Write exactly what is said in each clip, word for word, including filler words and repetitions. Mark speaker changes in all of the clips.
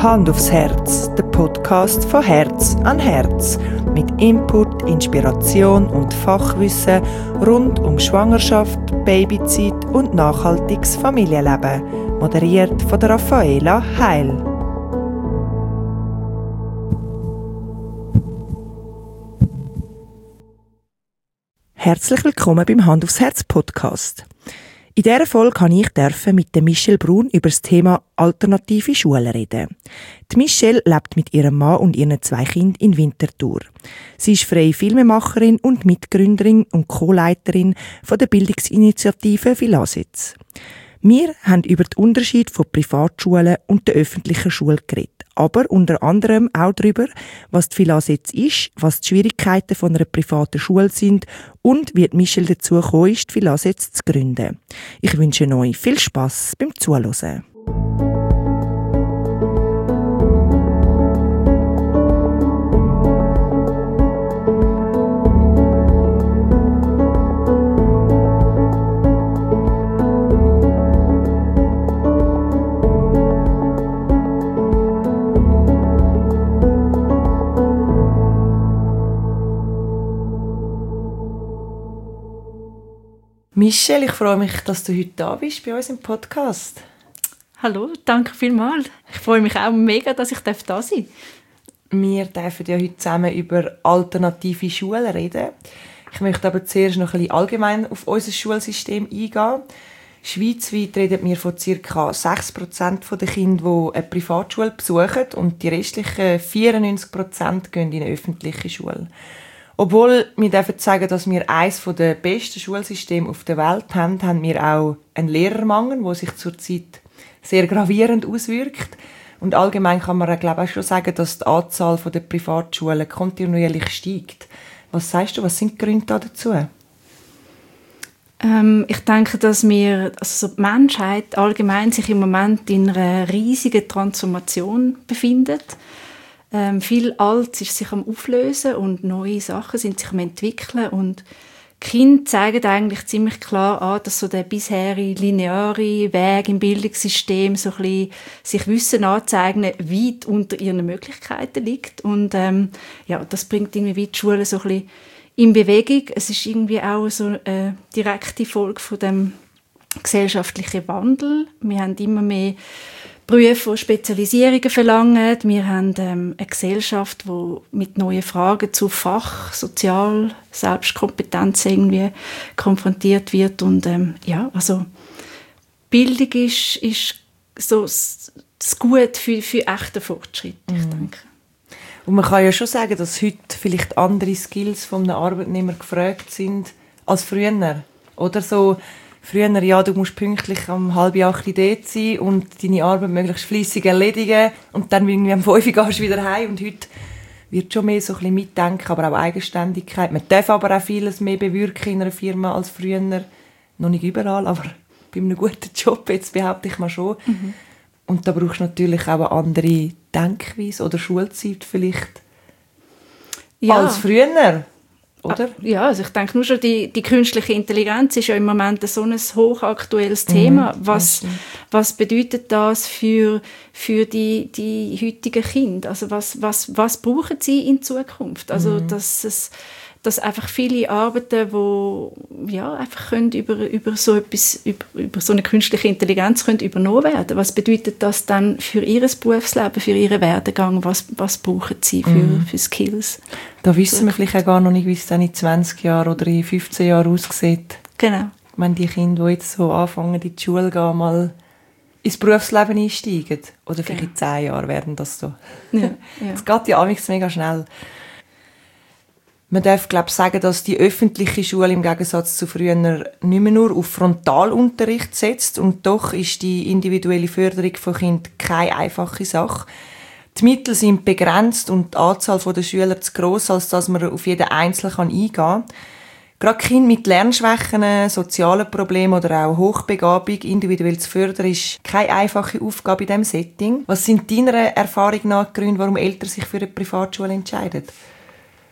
Speaker 1: Hand aufs Herz, der Podcast von Herz an Herz. Mit Input, Inspiration und Fachwissen rund um Schwangerschaft, Babyzeit und nachhaltiges Familienleben. Moderiert von der Raffaela Heil. Herzlich willkommen beim Hand aufs Herz Podcast. In dieser Folge durfte ich mit Michelle Brun über das Thema alternative Schulen reden. Die Michelle lebt mit ihrem Mann und ihren zwei Kindern in Winterthur. Sie ist freie Filmemacherin und Mitgründerin und Co-Leiterin von der Bildungsinitiative Philasitz. Wir haben über den Unterschied von Privatschulen und der öffentlichen Schule geredet, aber unter anderem auch darüber, was die Philasitz ist, was die Schwierigkeiten von einer privaten Schule sind und wie Michelle dazu gekommen ist, die Philasitz zu gründen. Ich wünsche euch viel Spass beim Zuhören. Michelle, ich freue mich, dass du heute da bist bei uns im Podcast.
Speaker 2: Hallo, danke vielmals. Ich freue mich auch mega, dass ich da sein darf.
Speaker 1: Wir dürfen ja heute zusammen über alternative Schulen reden. Ich möchte aber zuerst noch ein bisschen allgemein auf unser Schulsystem eingehen. Schweizweit reden wir von ca. sechs Prozent der Kinder, die eine Privatschule besuchen, und die restlichen vierundneunzig Prozent gehen in eine öffentliche Schule. Obwohl wir dürfen sagen, dass wir eines der besten Schulsysteme auf der Welt haben, haben wir auch einen Lehrermangel, der sich zurzeit sehr gravierend auswirkt. Und allgemein kann man, glaube ich, auch schon sagen, dass die Anzahl der Privatschulen kontinuierlich steigt. Was sagst du, was sind die Gründe dazu?
Speaker 2: Ähm, ich denke, dass wir, also die Menschheit allgemein sich im Moment in einer riesigen Transformation befindet. Ähm, viel Altes ist sich am Auflösen und neue Sachen sind sich am entwickeln, und die Kinder zeigen eigentlich ziemlich klar an, dass so der bisherige lineare Weg im Bildungssystem so ein bisschen sich Wissen anzeigen weit unter ihren Möglichkeiten liegt, und ähm, ja, das bringt irgendwie die Schule so ein bisschen in Bewegung. Es ist irgendwie auch so eine direkte Folge von dem gesellschaftlichen Wandel. Wir haben immer mehr Berufe, die Spezialisierungen verlangen. Wir haben ähm, eine Gesellschaft, die mit neuen Fragen zu Fach-, Sozial-, Selbstkompetenz irgendwie konfrontiert wird. Und ähm, ja, also Bildung ist, ist so das Gut für, für echten Fortschritt, ich
Speaker 1: mhm.
Speaker 2: denke.
Speaker 1: Und man kann ja schon sagen, dass heute vielleicht andere Skills von einem Arbeitnehmer gefragt sind als früher. Oder so. Früher, ja, du musst pünktlich um halb acht dort sein und deine Arbeit möglichst fleissig erledigen und dann irgendwie um fünf Uhr gehst du wieder heim. Und heute wird schon mehr so ein bisschen mitdenken, aber auch Eigenständigkeit. Man darf aber auch vieles mehr bewirken in einer Firma als früher. Noch nicht überall, aber bei einem guten Job, jetzt behaupte ich mal schon. Mhm. Und da brauchst du natürlich auch eine andere Denkweise oder Schulzeit vielleicht ja. als früher. Oder?
Speaker 2: Ja, also ich denke nur schon, die, die künstliche Intelligenz ist ja im Moment so ein hochaktuelles Thema. Mhm, was, was bedeutet das für, für die, die heutigen Kinder? Also was, was, was brauchen sie in Zukunft? Also mhm. dass es dass einfach viele Arbeiten, wo ja einfach können über über so etwas über, über so eine künstliche Intelligenz können übernommen werden. Was bedeutet das dann für ihr Berufsleben, für ihren Werdegang? Was was brauchen sie für, mm. für Skills?
Speaker 1: Da wissen wir vielleicht auch gar noch nicht, wie es dann in zwanzig Jahren oder in fünfzehn Jahren aussieht.
Speaker 2: Genau.
Speaker 1: Ich meine, die Kinder, die jetzt so anfangen, in die Schule gehen, mal ins Berufsleben einsteigen. Oder vielleicht genau. in zehn Jahren werden das so.
Speaker 2: Ja, ja.
Speaker 1: Es geht ja amigs mega schnell. Man darf, glaube ich, sagen, dass die öffentliche Schule im Gegensatz zu früher nicht mehr nur auf Frontalunterricht setzt, und doch ist die individuelle Förderung von Kindern keine einfache Sache. Die Mittel sind begrenzt und die Anzahl der Schüler zu gross, als dass man auf jeden Einzelnen eingehen kann. Gerade Kinder mit Lernschwächen, sozialen Problemen oder auch Hochbegabung individuell zu fördern, ist keine einfache Aufgabe in diesem Setting. Was sind deiner Erfahrung nach die Gründe, warum Eltern sich für eine Privatschule entscheiden?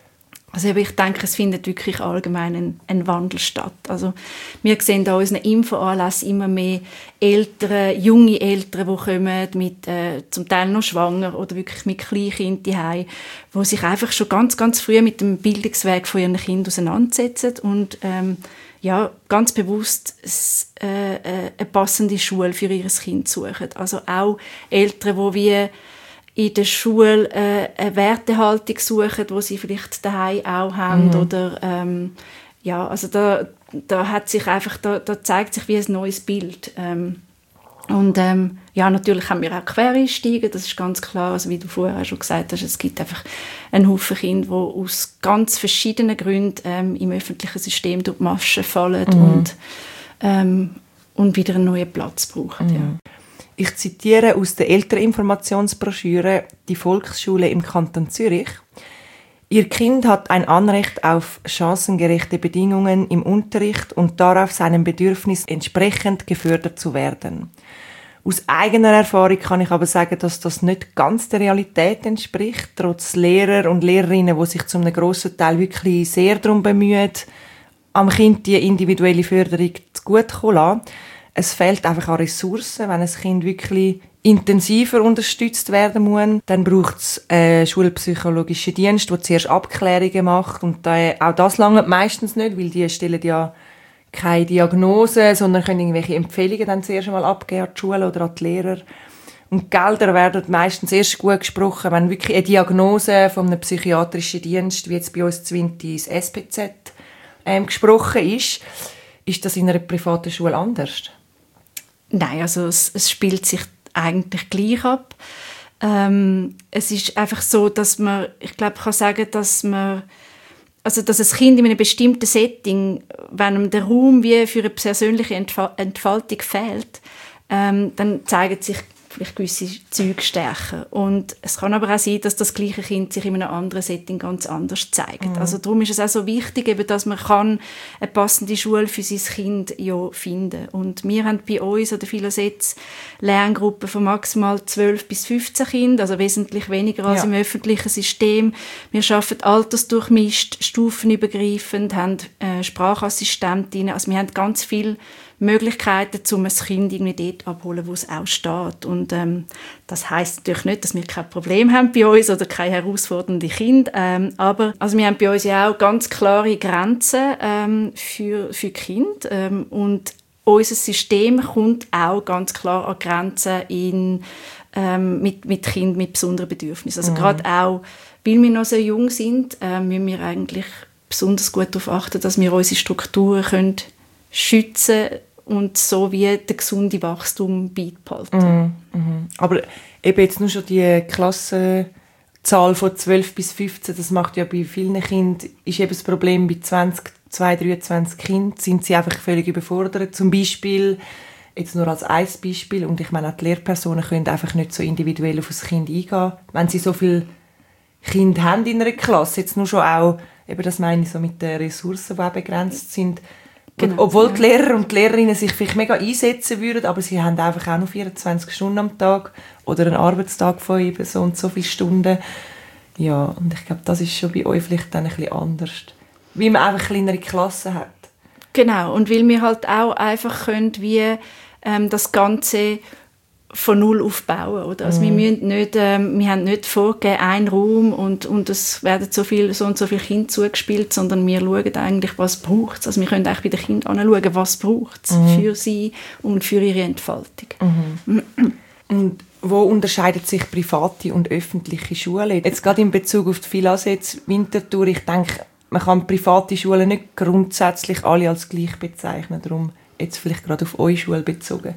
Speaker 2: Also ich denke, es findet wirklich allgemein ein, ein Wandel statt. Also wir sehen da unseren Infoanlässen immer mehr Eltern, junge Eltern, die kommen mit äh, zum Teil noch schwanger oder wirklich mit Kleinkindern zu Hause, die sich einfach schon ganz, ganz früh mit dem Bildungsweg von ihren Kindern auseinandersetzen und ähm, ja, ganz bewusst äh, äh, eine passende Schule für ihr Kind suchen. Also auch Eltern, die wie in der Schule äh, eine Wertehaltung suchen, die sie vielleicht daheim auch haben. Mhm. Oder, ähm, ja, also da, da, hat sich einfach, da, da zeigt sich wie ein neues Bild. Ähm, und ähm, ja, natürlich haben wir auch Quereinsteiger, das ist ganz klar. Also wie du vorher schon gesagt hast, es gibt einfach einen Haufen Kinder, die aus ganz verschiedenen Gründen ähm, im öffentlichen System durch die Maschen fallen mhm. und, ähm, und wieder einen neuen Platz brauchen. Mhm. Ja.
Speaker 1: Ich zitiere aus der Elterninformationsbroschüre «Die Volksschule im Kanton Zürich». Ihr Kind hat ein Anrecht auf chancengerechte Bedingungen im Unterricht und darauf, seinem Bedürfnis entsprechend gefördert zu werden. Aus eigener Erfahrung kann ich aber sagen, dass das nicht ganz der Realität entspricht, trotz Lehrer und Lehrerinnen, die sich zu einem grossen Teil wirklich sehr darum bemühen, am Kind die individuelle Förderung zugutekommen zu lassen. Es fehlt einfach an Ressourcen. Wenn ein Kind wirklich intensiver unterstützt werden muss, dann braucht es einen schulpsychologischen Dienst, der zuerst Abklärungen macht. Und da, auch das langt meistens nicht, weil die stellen ja keine Diagnose, sondern können irgendwelche Empfehlungen dann zuerst einmal abgeben an die Schule oder an die Lehrer. Und Gelder werden meistens erst gut gesprochen, wenn wirklich eine Diagnose von einem psychiatrischen Dienst, wie jetzt bei uns Zwinti das S P Z, ähm, gesprochen ist. Ist das in einer privaten Schule anders?
Speaker 2: Nein, also es, es spielt sich eigentlich gleich ab. Ähm, es ist einfach so, dass man, ich glaube, ich kann sagen, dass man, also dass ein Kind in einem bestimmten Setting, wenn ihm der Raum wie für eine persönliche Entfal- Entfaltung fehlt, ähm, dann zeigen sich vielleicht gewisse Züge stärker. Und es kann aber auch sein, dass das gleiche Kind sich in einem anderen Setting ganz anders zeigt. Mhm. Also darum ist es auch so wichtig, eben, dass man kann eine passende Schule für sein Kind ja finden. Und wir haben bei uns an der Philosetz Lerngruppen von maximal zwölf bis fünfzehn Kindern, also wesentlich weniger als ja. im öffentlichen System. Wir arbeiten altersdurchmischt, stufenübergreifend, haben äh, Sprachassistentinnen. Also wir haben ganz viele Möglichkeiten, um ein Kind irgendwie dort abholen, wo es auch steht. Und ähm, das heisst natürlich nicht, dass wir kein Problem haben bei uns oder keine herausfordernden Kinder. Ähm, aber also wir haben bei uns ja auch ganz klare Grenzen ähm, für, für Kinder. Ähm, und unser System kommt auch ganz klar an Grenzen in, ähm, mit, mit Kindern mit besonderen Bedürfnissen. Also mhm. gerade auch, weil wir noch so jung sind, äh, müssen wir eigentlich besonders gut darauf achten, dass wir unsere Strukturen können schützen und so wie der gesunde Wachstum beibehalten.
Speaker 1: Mm, mm. Aber eben jetzt nur schon die Klassenzahl von zwölf bis fünfzehn, das macht ja bei vielen Kindern, ist eben das Problem, bei zwanzig, zwei, dreiundzwanzig Kindern sind sie einfach völlig überfordert. Zum Beispiel, jetzt nur als ein Beispiel, und ich meine auch die Lehrpersonen können einfach nicht so individuell auf das Kind eingehen, wenn sie so viele Kinder haben in einer Klasse, jetzt nur schon auch, eben das meine ich so mit den Ressourcen, die auch begrenzt sind. Genau, obwohl ja. die Lehrer und die Lehrerinnen sich vielleicht mega einsetzen würden, aber sie haben einfach auch nur vierundzwanzig Stunden am Tag oder einen Arbeitstag von eben so und so viele Stunden. Ja, und ich glaube, das ist schon bei euch vielleicht dann ein bisschen anders. Weil man einfach kleinere Klassen hat.
Speaker 2: Genau, und weil wir halt auch einfach können, wie ähm, das Ganze von null aufbauen, oder? Also mm. wir müssen nicht, ähm, wir haben nicht vorgegeben, einen Raum und, und es werden so viel, so und so viele Kinder zugespielt, sondern wir schauen eigentlich, was braucht es. Also wir können eigentlich bei den Kindern anschauen, was braucht es mm. für sie und für ihre Entfaltung.
Speaker 1: Mm. Und wo unterscheiden sich private und öffentliche Schulen? Jetzt gerade in Bezug auf die Philosetz Winterthur, ich denke, man kann private Schulen nicht grundsätzlich alle als gleich bezeichnen, darum jetzt vielleicht gerade auf eure Schule bezogen.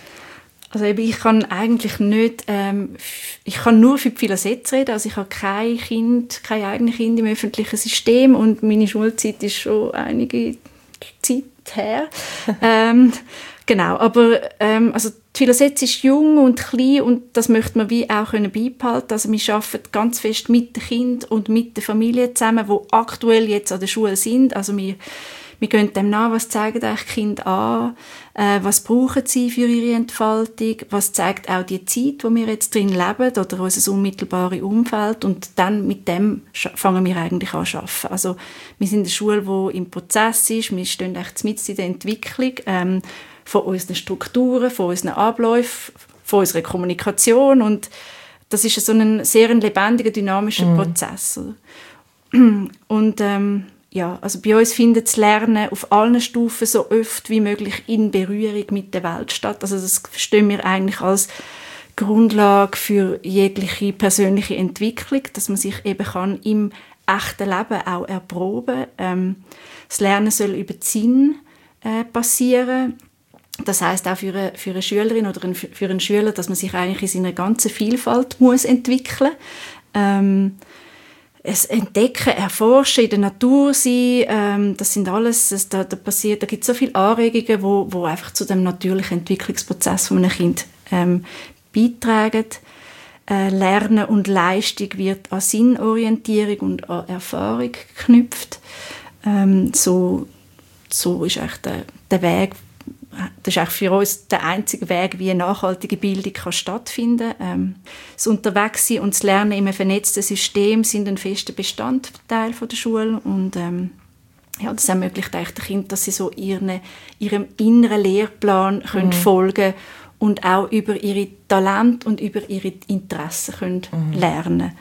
Speaker 2: Also ich kann eigentlich nicht, ähm, ich kann nur für die Philosetz reden, also ich habe kein Kind, kein eigenes Kind im öffentlichen System und meine Schulzeit ist schon einige Zeit her. ähm, genau, aber ähm, also die Philosetz ist jung und klein und das möchte man wie auch können beibehalten. Also wir arbeiten ganz fest mit den Kindern und mit der Familie zusammen, die aktuell jetzt an der Schule sind. Also wir wir gehen dem nach, was zeigen eigentlich die Kinder an, äh, was brauchen sie für ihre Entfaltung, was zeigt auch die Zeit, wo wir jetzt drin leben oder unser unmittelbares Umfeld, und dann mit dem fangen wir eigentlich an zu arbeiten. Also wir sind eine Schule, die im Prozess ist, wir stehen echt mitten in der Entwicklung ähm, von unseren Strukturen, von unseren Abläufen, von unserer Kommunikation, und das ist so ein sehr lebendiger, dynamischer mm. Prozess. Und ähm, ja, also bei uns findet das Lernen auf allen Stufen so oft wie möglich in Berührung mit der Welt statt. Also das verstehen wir eigentlich als Grundlage für jegliche persönliche Entwicklung, dass man sich eben kann im echten Leben auch erproben. Ähm, das Lernen soll über den Sinn äh, passieren. Das heisst auch für eine, für eine Schülerin oder ein, für einen Schüler, dass man sich eigentlich in seiner ganzen Vielfalt muss entwickeln muss. Ähm, es entdecken, erforschen, in der Natur sein, ähm, das sind alles, das, da, da passiert, da gibt es so viele Anregungen, wo, wo einfach zu dem natürlichen Entwicklungsprozess von einem Kind ähm, beitragen. Äh, Lernen und Leistung wird an Sinnorientierung und an Erfahrung geknüpft. Ähm, so, so ist eigentlich der, der Weg. Das ist eigentlich für uns der einzige Weg, wie eine nachhaltige Bildung kann stattfinden kann. Ähm, das Unterwegssein und das Lernen in einem vernetzten System sind ein fester Bestandteil der Schule. Und ähm, ja, das ermöglicht eigentlich den Kindern, dass sie so ihren, ihrem inneren Lehrplan können mhm. folgen und auch über ihre Talente und über ihre Interessen können mhm. lernen.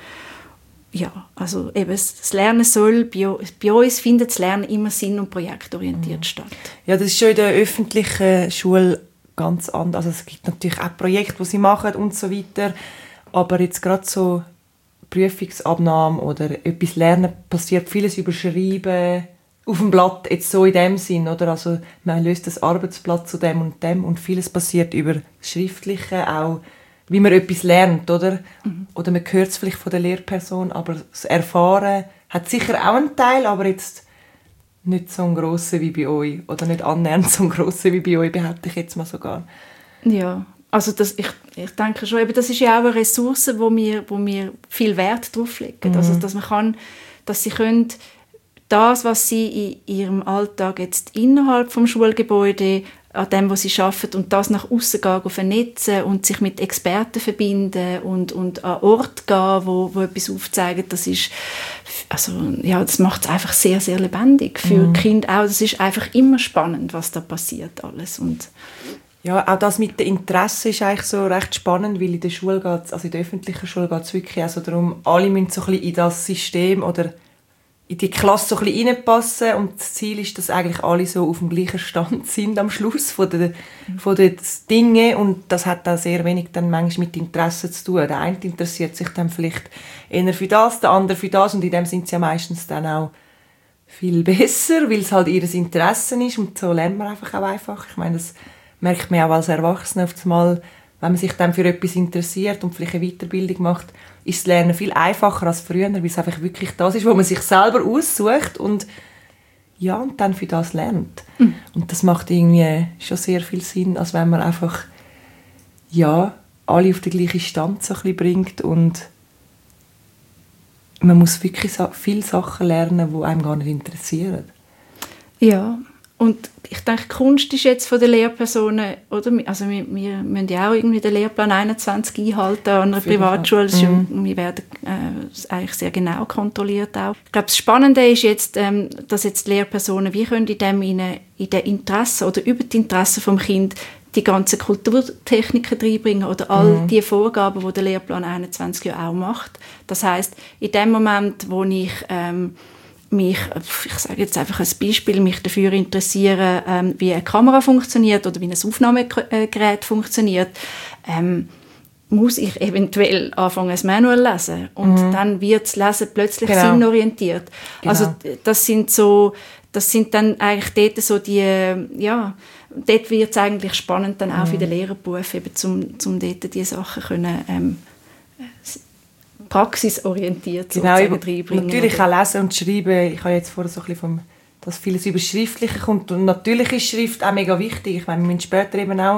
Speaker 2: Ja, also eben das Lernen soll, bei, bei uns findet das Lernen immer sinn- und projektorientiert mhm. statt.
Speaker 1: Ja, das ist schon in der öffentlichen Schule ganz anders. Also es gibt natürlich auch Projekte, die sie machen und so weiter, aber jetzt gerade so Prüfungsabnahme oder etwas lernen, passiert vieles über Schreiben auf dem Blatt, jetzt so in dem Sinn, oder? Also man löst das Arbeitsblatt zu dem und dem und vieles passiert über das Schriftliche, auch wie man etwas lernt, oder? Mhm. Oder man hört es vielleicht von der Lehrperson, aber das Erfahren hat sicher auch einen Teil, aber jetzt nicht so einen grossen wie bei euch. Oder nicht annähernd so einen grossen wie bei euch, behaupte ich jetzt mal sogar.
Speaker 2: Ja, also das, ich, ich denke schon, eben, das ist ja auch eine Ressource, wo wir, wo wir viel Wert drauf legen. Mhm. Also, dass man kann, dass sie können das, was sie in ihrem Alltag jetzt innerhalb vom Schulgebäude an dem, was sie arbeiten, und das nach aussen gehen, vernetzen und sich mit Experten verbinden und, und an Orte gehen, wo, wo etwas aufzeigen, das ist, also, ja, das macht es einfach sehr, sehr lebendig. Für mhm. Kinder auch, das ist einfach immer spannend, was da passiert alles. Und
Speaker 1: ja, auch das mit dem Interesse ist eigentlich so recht spannend, weil in der Schule geht's, also in der öffentlichen Schule geht es wirklich also darum, alle müssen so ein bisschen in das System oder in die Klasse so ein bisschen reinpassen, und das Ziel ist, dass eigentlich alle so auf dem gleichen Stand sind am Schluss von den, von den Dingen, und das hat auch sehr wenig dann manchmal mit Interessen zu tun. Der eine interessiert sich dann vielleicht eher für das, der andere für das, und in dem sind sie ja meistens dann auch viel besser, weil es halt ihr Interesse ist, und so lernt man einfach auch einfach. Ich meine, das merkt man auch als Erwachsener oft mal, wenn man sich dann für etwas interessiert und vielleicht eine Weiterbildung macht, ist das Lernen viel einfacher als früher, weil es einfach wirklich das ist, wo man sich selber aussucht und, ja, und dann für das lernt. Mhm. Und das macht irgendwie schon sehr viel Sinn, als wenn man einfach, ja, alle auf den gleichen Stand so ein bisschen bringt, und man muss wirklich viele Sachen lernen, die einem gar nicht interessieren.
Speaker 2: Ja, und ich denke, Kunst ist jetzt von den Lehrpersonen, oder? Also wir, wir müssen ja auch irgendwie den Lehrplan einundzwanzig einhalten an einer Privatschule. Mhm. Wir werden äh, eigentlich sehr genau kontrolliert auch. Ich glaube, das Spannende ist jetzt, ähm, dass jetzt die Lehrpersonen, wie können in dem in, in den Interessen oder über die Interessen vom Kind die ganzen Kulturtechniken reinbringen oder all mhm. die Vorgaben, die der Lehrplan einundzwanzig ja auch macht. Das heisst, in dem Moment, wo ich ähm, mich, ich sage jetzt einfach ein Beispiel, mich dafür interessieren, ähm, wie eine Kamera funktioniert oder wie ein Aufnahmegerät funktioniert, ähm, muss ich eventuell anfangen, ein Manual lesen. Und mhm. dann wird das Lesen plötzlich genau. sinnorientiert. Genau. Also das sind so, das sind dann eigentlich dort so die, ja, dort wird es eigentlich spannend dann auch mhm. für den Lehrerberuf, eben zum, zum dort diese Sachen können, ähm, praxisorientiert
Speaker 1: genau, reinbringen. Natürlich oder? Auch lesen und schreiben. Ich habe jetzt vorher so ein bisschen vom, dass vieles über Schriftliche kommt. Und natürlich ist Schrift auch mega wichtig. Ich meine, wir müssen später eben auch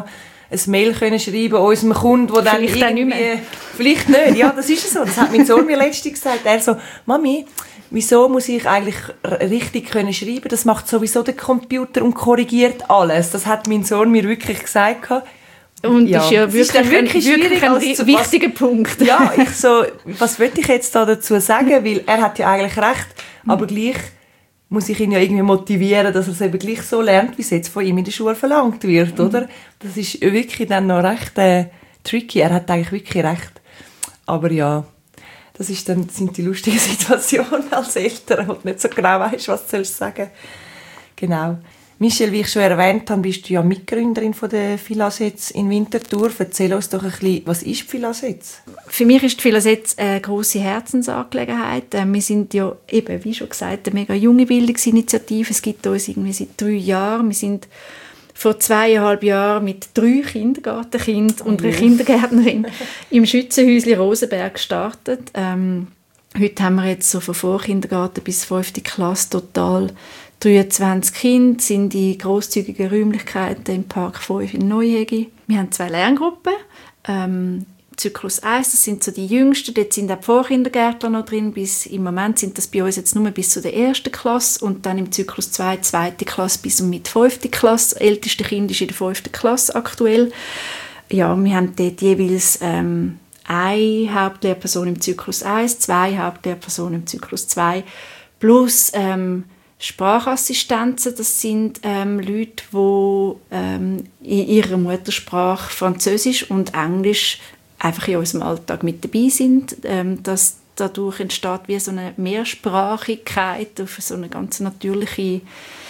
Speaker 1: ein Mail können schreiben unserem Kunden, der dann
Speaker 2: vielleicht
Speaker 1: irgendwie...
Speaker 2: Nicht mehr.
Speaker 1: Vielleicht nicht, ja, das ist so. Das hat mein Sohn mir letztens gesagt. Er so, Mami, wieso muss ich eigentlich richtig können schreiben? Das macht sowieso der Computer und korrigiert alles. Das hat mein Sohn mir wirklich gesagt.
Speaker 2: Und
Speaker 1: ja,
Speaker 2: das ist ja
Speaker 1: das
Speaker 2: wirklich,
Speaker 1: ist wirklich,
Speaker 2: ein, wirklich ein
Speaker 1: zu,
Speaker 2: wichtiger
Speaker 1: was,
Speaker 2: Punkt.
Speaker 1: Ja, ich so, was würde ich jetzt da dazu sagen? Weil er hat ja eigentlich recht, aber gleich muss ich ihn ja irgendwie motivieren, dass er es eben gleich so lernt, wie es jetzt von ihm in der Schule verlangt wird, mhm. oder? Das ist wirklich dann noch recht äh, tricky. Er hat eigentlich wirklich recht. Aber ja, das ist dann, sind die lustigen Situationen als Eltern, wo du nicht so genau weißt, was du sagen sollst. Genau. Michelle, wie ich schon erwähnt habe, bist du ja Mitgründerin von der Philasetz in Winterthur. Erzähl uns doch ein bisschen, was ist die Philasetz?
Speaker 2: Für mich ist die Philasetz eine grosse Herzensangelegenheit. Wir sind ja eben, wie schon gesagt, eine mega junge Bildungsinitiative. Es gibt uns irgendwie seit drei Jahren. Wir sind vor zweieinhalb Jahren mit drei Kindergartenkindern und einer Kindergärtnerin im Schützenhäuschen Rosenberg gestartet. Ähm, heute haben wir jetzt so von Vorkindergarten bis fünfte Klasse total dreiundzwanzig Kinder, sind in grosszügigen Räumlichkeiten im Park fünf in Neuhegi. Wir haben zwei Lerngruppen. Ähm, Zyklus eins, das sind so die Jüngsten, dort sind auch die Vorkindergärtler noch drin. Bis, Im Moment sind das bei uns jetzt nur bis zu der ersten Klasse und dann im Zyklus zwei, zweite Klasse bis und mit fünfte Klasse. Das älteste Kind ist in der fünften Klasse aktuell. Ja, wir haben dort jeweils ähm, eine Hauptlehrperson im Zyklus eins, zwei Hauptlehrpersonen im Zyklus zwei, plus ähm, Sprachassistenzen, das sind ähm, Leute, die ähm, in ihrer Muttersprache Französisch und Englisch einfach in unserem Alltag mit dabei sind. Ähm, dass dadurch entsteht wie so eine Mehrsprachigkeit auf so eine ganz natürliche,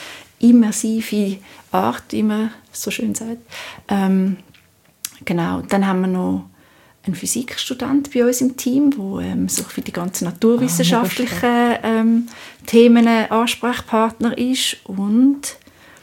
Speaker 2: immersive Art, wie man so schön sagt. Ähm, genau, dann haben wir noch ein Physikstudent bei uns im Team, der ähm, so für die ganzen naturwissenschaftlichen ähm, Themen ein Ansprechpartner ist und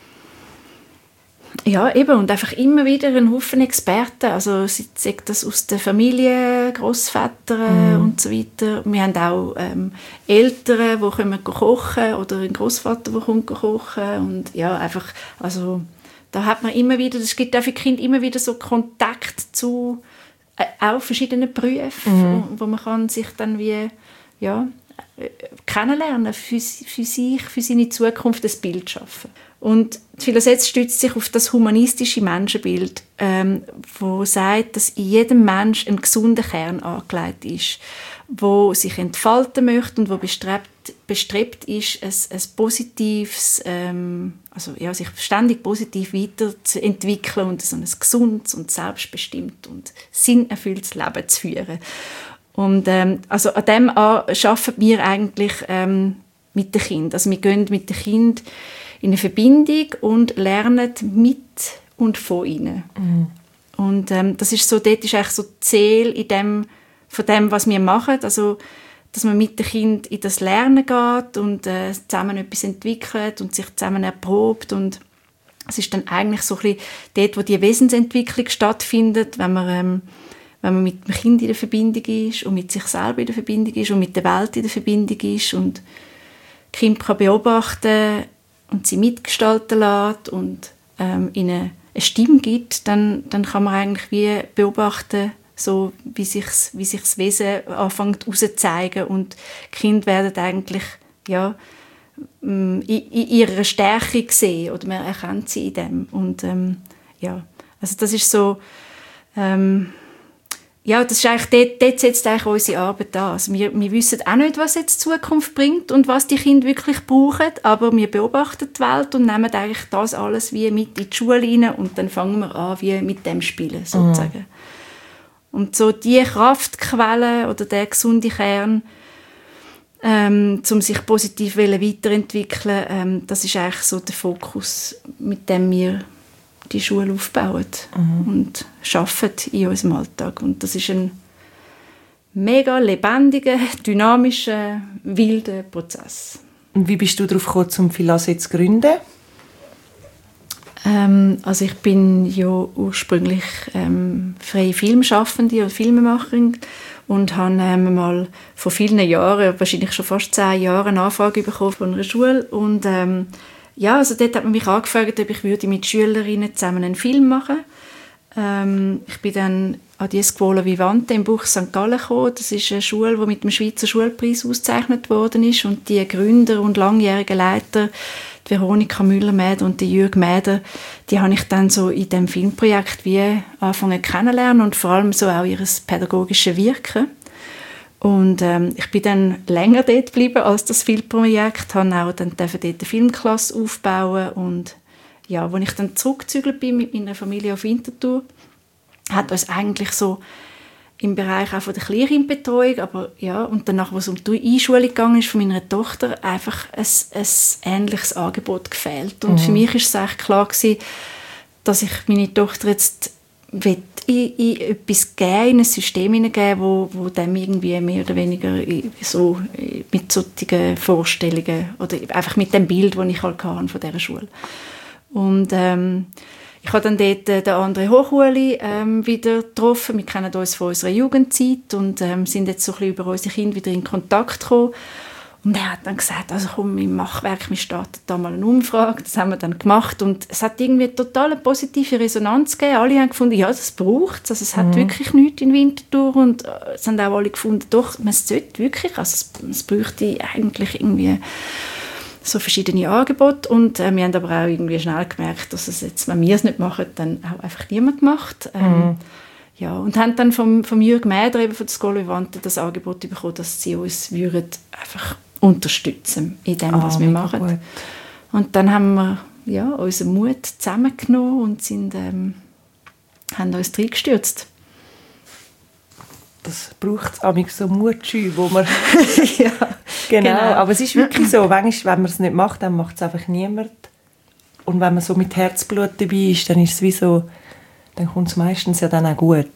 Speaker 2: ja, eben, und einfach immer wieder ein Haufen Experten, also sie sagen das aus der Familie, Großväter mm. und so weiter. Wir haben auch ähm, Eltern, die kommen kochen oder ein Großvater, der kommt kochen und ja, einfach, also da hat man immer wieder, es gibt auch für Kinder immer wieder so Kontakt zu auch verschiedene Berufe, mhm. wo, wo man kann sich dann wie ja, kennenlernen, für, für sich, für seine Zukunft ein Bild schaffen. Und die Philasetz stützt sich auf das humanistische Menschenbild, ähm, wo sagt, dass in jedem Mensch ein gesunder Kern angelegt ist, wo sich entfalten möchte und wo bestrebt, bestrebt ist, ein, ein positives, ähm, also ja, sich ständig positiv weiterzuentwickeln und so ein gesundes und selbstbestimmt und sinnerfülltes Leben zu führen. Und ähm, also an dem arbeiten wir eigentlich ähm, mit den Kindern. Also wir gehen mit den Kindern in eine Verbindung und lernen mit und von ihnen. Mhm. Und ähm, das ist so, dort ist eigentlich so das Ziel in dem, von dem, was wir machen. Also, dass man mit den Kindern in das Lernen geht und äh, zusammen etwas entwickelt und sich zusammen erprobt. Und es ist dann eigentlich so ein bisschen dort, wo die Wesensentwicklung stattfindet, wenn man, ähm, wenn man mit dem Kind in der Verbindung ist und mit sich selber in der Verbindung ist und mit der Welt in der Verbindung ist und das Kind kann beobachten und sie mitgestalten lässt und ähm, ihnen eine Stimme gibt, dann, dann kann man eigentlich wie beobachten, so wie sich wie sich das Wesen anfängt herauszuzeigen und die Kinder werden eigentlich ja, in, in ihrer Stärke gesehen oder man erkennt sie in dem. Und ähm, ja, also das ist so, ähm, ja, das ist eigentlich, dort, dort setzt eigentlich unsere Arbeit an. Also wir, wir wissen auch nicht, was jetzt die Zukunft bringt und was die Kinder wirklich brauchen, aber wir beobachten die Welt und nehmen eigentlich das alles wie mit in die Schule rein und dann fangen wir an, wie mit dem spielen, sozusagen. Mhm. Und so die Kraftquelle oder der gesunde Kern, ähm, um sich positiv weiterentwickeln, ähm, das ist eigentlich so der Fokus, mit dem wir die Schule aufbauen mhm. und arbeiten in unserem Alltag. Und das ist ein mega lebendiger, dynamischer, wilder Prozess.
Speaker 1: Und wie bist du darauf gekommen, zum Philasetz zu gründen?
Speaker 2: Ähm, also ich bin ja ursprünglich ähm, freie Filmschaffende und Filmemacherin und habe ähm, mal vor vielen Jahren, wahrscheinlich schon fast zehn Jahren, eine Anfrage bekommen von einer Schule und ähm, ja, also dort hat man mich angefragt, ob ich würde mit Schülerinnen zusammen einen Film machen Ähm, ich bin dann an die Scuola Vivante im Buch Sankt Gallen gekommen. Das ist eine Schule, die mit dem Schweizer Schulpreis ausgezeichnet worden ist. Und die Gründer und langjährigen Leiter, die Veronika Müller-Mäder und die Jürg Mäder, die habe ich dann so in diesem Filmprojekt wie angefangen kennenlernen und vor allem so auch ihr pädagogisches Wirken. Und ähm, ich bin dann länger dort geblieben als das Filmprojekt, habe auch dann dort eine Filmklasse aufbauen und ja, als ich dann zurückgezügelt bin mit meiner Familie auf Winterthur, hat uns eigentlich so im Bereich auch von der Kleinrindbetreuung, aber ja, und danach, als es um die Einschulung gegangen ist von meiner Tochter, einfach ein, ein ähnliches Angebot gefehlt. Und mhm. für mich war es echt klar gewesen, dass ich meine Tochter jetzt in, in etwas geben, in ein System hineingeben, wo, wo dem irgendwie mehr oder weniger so mit solchen Vorstellungen oder einfach mit dem Bild, das ich halt hatte von dieser Schule. Und ähm, ich habe dann dort den André Hochuli ähm, wieder getroffen. Wir kennen uns von unserer Jugendzeit und ähm, sind jetzt so ein bisschen über unsere Kinder wieder in Kontakt gekommen. Und er hat dann gesagt, also komm, im Machwerk, wir starten da mal eine Umfrage. Das haben wir dann gemacht und es hat irgendwie total eine positive Resonanz gegeben. Alle haben gefunden, ja, das braucht es. Also es hat mhm. wirklich nichts in Winterthur und es haben auch alle gefunden, doch, man sollte wirklich, also es, es bräuchte eigentlich irgendwie so verschiedene Angebote und äh, wir haben aber auch irgendwie schnell gemerkt, dass es jetzt, wenn wir es nicht machen, dann auch einfach niemand macht. Ähm, mhm. ja, und haben dann vom, vom Jürg Mäder, eben von der Scuola Vivante, das Angebot bekommen, dass sie uns würden einfach unterstützen in dem, ah, was wir machen. Gut. Und dann haben wir ja, unseren Mut zusammengenommen und sind, ähm, haben uns reingestürzt.
Speaker 1: Das braucht es auch so Mutscheu, wo man... ja, genau. genau, aber es ist wirklich so, manchmal, wenn man es nicht macht, dann macht es einfach niemand. Und wenn man so mit Herzblut dabei ist, dann ist es wie so, dann kommt es meistens ja dann auch gut.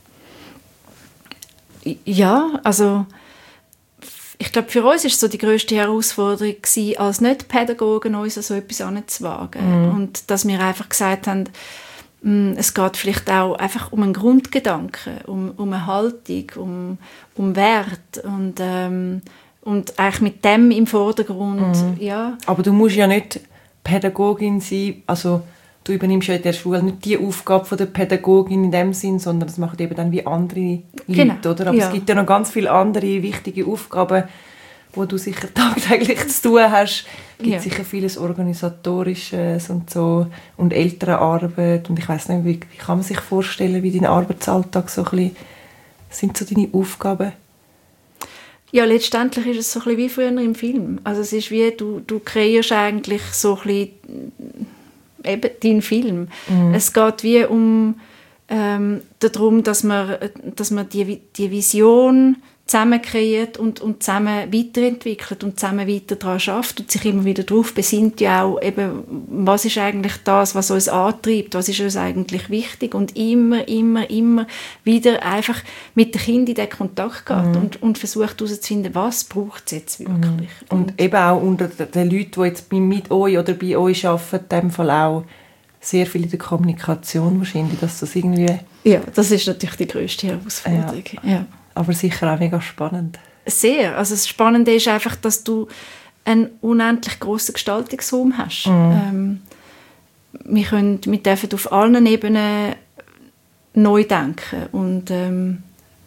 Speaker 2: Ja, also ich glaube, für uns war es so die grösste Herausforderung gewesen, als Nicht-Pädagogen uns so etwas anzuwagen. Mhm. Und dass wir einfach gesagt haben, es geht vielleicht auch einfach um einen Grundgedanken, um, um eine Haltung, um, um Wert und, ähm, und eigentlich mit dem im Vordergrund. Mhm. Ja.
Speaker 1: Aber du musst ja nicht Pädagogin sein, also du übernimmst ja in der Schule nicht die Aufgabe von der Pädagogin in dem Sinn, sondern das machen eben dann wie andere
Speaker 2: genau.
Speaker 1: Leute, oder? Aber ja. es gibt ja noch ganz viele andere wichtige Aufgaben, wo du sicher tagtäglich zu tun hast. Es gibt ja. sicher vieles Organisatorisches und so und Elternarbeit und ich weiss nicht, wie, wie kann man sich vorstellen, wie dein Arbeitsalltag so ein bisschen, sind so deine Aufgaben?
Speaker 2: Ja, letztendlich ist es so ein bisschen wie früher im Film. Also es ist wie, du, du kreierst eigentlich so ein bisschen eben deinen Film. Mhm. Es geht wie um ähm, darum, dass man, dass man die, die Vision zusammen kreiert und, und zusammen weiterentwickelt und zusammen weiter daran schafft und sich immer wieder darauf besinnt, ja auch eben, was ist eigentlich das, was uns antreibt, was ist uns eigentlich wichtig und immer, immer, immer wieder einfach mit den Kindern in den Kontakt geht mhm. und, und versucht herauszufinden, was braucht es jetzt wirklich. Mhm.
Speaker 1: Und, und eben auch unter den Leuten, die jetzt mit euch oder bei euch arbeiten, in dem Fall auch sehr viel in der Kommunikation wahrscheinlich, dass das irgendwie...
Speaker 2: Ja, das ist natürlich die grösste Herausforderung, ja. ja.
Speaker 1: Aber sicher auch mega spannend.
Speaker 2: Sehr. Also das Spannende ist einfach, dass du einen unendlich grossen Gestaltungsraum hast. Mhm. Ähm, wir, können, wir dürfen auf allen Ebenen neu denken. Und ähm,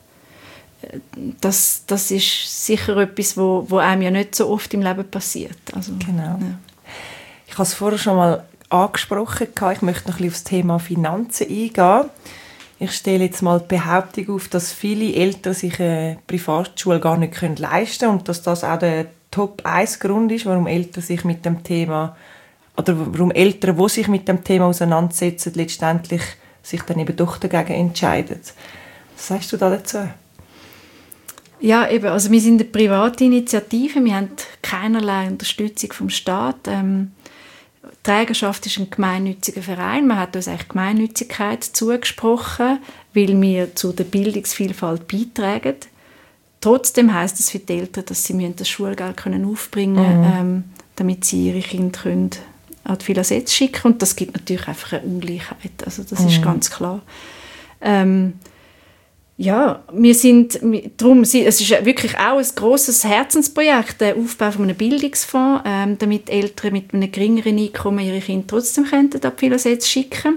Speaker 2: das, das ist sicher etwas, wo, wo einem ja nicht so oft im Leben passiert. Also,
Speaker 1: genau.
Speaker 2: Ja.
Speaker 1: Ich habe es vorher schon mal angesprochen. Ich möchte noch ein bisschen auf das Thema Finanzen eingehen. Ich stelle jetzt mal die Behauptung auf, dass viele Eltern sich eine Privatschule gar nicht leisten können und dass das auch der Top eins Grund ist, warum Eltern sich mit dem Thema oder warum Eltern, die sich mit dem Thema auseinandersetzen, letztendlich sich dann eben doch dagegen entscheiden. Was sagst du da dazu?
Speaker 2: Ja, eben, also wir sind eine private Initiative, wir haben keinerlei Unterstützung vom Staat. Ähm, Die Trägerschaft ist ein gemeinnütziger Verein. Man hat uns eigentlich Gemeinnützigkeit zugesprochen, weil wir zu der Bildungsvielfalt beitragen. Trotzdem heisst es für die Eltern, dass sie das Schulgeld können aufbringen können, mhm. ähm, damit sie ihre Kinder können an die Philosetz schicken können. Und das gibt natürlich einfach eine Ungleichheit. Also das mhm. ist ganz klar. Ähm, Ja, wir sind, darum, es ist wirklich auch ein grosses Herzensprojekt, der Aufbau von einem Bildungsfonds, ähm, damit Eltern mit einem geringeren Einkommen ihre Kinder trotzdem könnten an die Philosetz schicken.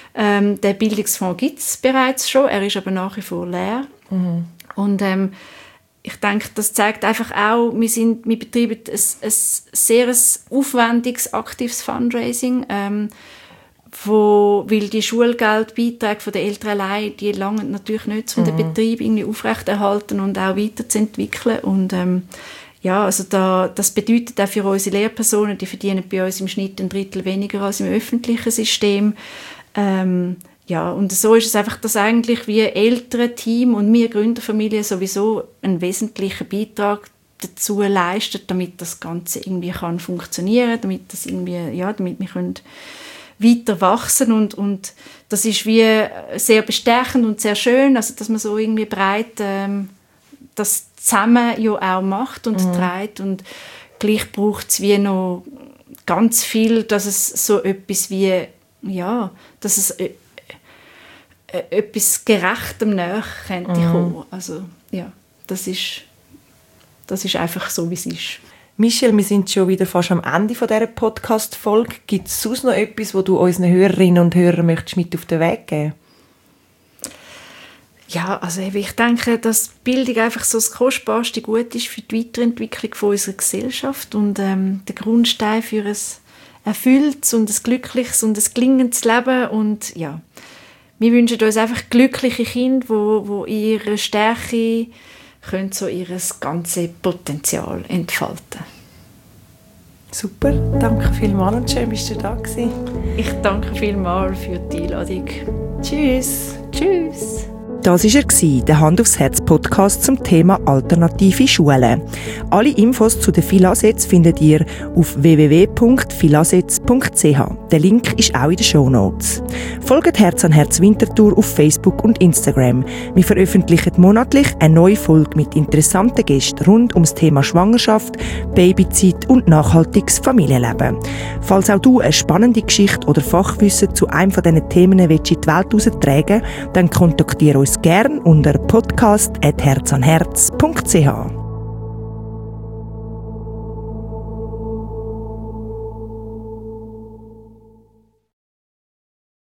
Speaker 2: Ähm, den Bildungsfonds gibt es bereits schon, er ist aber nach wie vor leer. Mhm. Und ähm, ich denke, das zeigt einfach auch, wir, sind, wir betreiben ein, ein sehr aufwendiges, aktives Fundraising, ähm, wo, weil die Schulgeldbeiträge der Eltern allein, die langen natürlich nicht, um mhm. den Betrieb irgendwie aufrechterhalten und auch weiterzuentwickeln. Und ähm, ja, also da, das bedeutet auch für unsere Lehrpersonen, die verdienen bei uns im Schnitt ein Drittel weniger als im öffentlichen System. Ähm, ja, und so ist es einfach, dass eigentlich wir Elternteam und wir Gründerfamilien sowieso einen wesentlichen Beitrag dazu leisten, damit das Ganze irgendwie kann funktionieren, damit das irgendwie, ja, damit wir können weiter wachsen und, und das ist wie sehr bestechend und sehr schön, also dass man so irgendwie breit ähm, das zusammen ja auch macht und mhm. trägt und gleich braucht es wie noch ganz viel, dass es so etwas wie, ja, dass es äh, äh, etwas Gerechtem näher könnte mhm. kommen. Also ja, das ist, das ist einfach so, wie es ist.
Speaker 1: Michelle, wir sind schon wieder fast am Ende von dieser Podcast-Folge. Gibt es sonst noch etwas, was du unseren Hörerinnen und Hörern möchtest mit auf den Weg geben?
Speaker 2: Ja, also ich denke, dass Bildung einfach so das kostbarste Gut ist für die Weiterentwicklung von unserer Gesellschaft und ähm, der Grundstein für ein erfülltes und ein glückliches und ein gelingendes Leben. Und ja, wir wünschen uns einfach glückliche Kinder, wo, wo ihre Stärke können so ihr ganzes Potenzial entfalten.
Speaker 1: Super, danke vielmals und schön, bist du da gewesen.
Speaker 2: Ich danke vielmals für die Einladung.
Speaker 1: Tschüss.
Speaker 2: Tschüss.
Speaker 1: Das war er, der Hand aufs Herz Podcast zum Thema alternative Schulen. Alle Infos zu den Filasetz findet ihr auf w w w punkt filasetz punkt c h. Der Link ist auch in den Shownotes. Folgt Herz an Herz Winterthur auf Facebook und Instagram. Wir veröffentlichen monatlich eine neue Folge mit interessanten Gästen rund ums Thema Schwangerschaft, Babyzeit und nachhaltiges Familienleben. Falls auch du eine spannende Geschichte oder Fachwissen zu einem von diesen Themen willst in die Welt heraustragen, dann kontaktiere uns gern unter podcast at herz an herz punkt c h.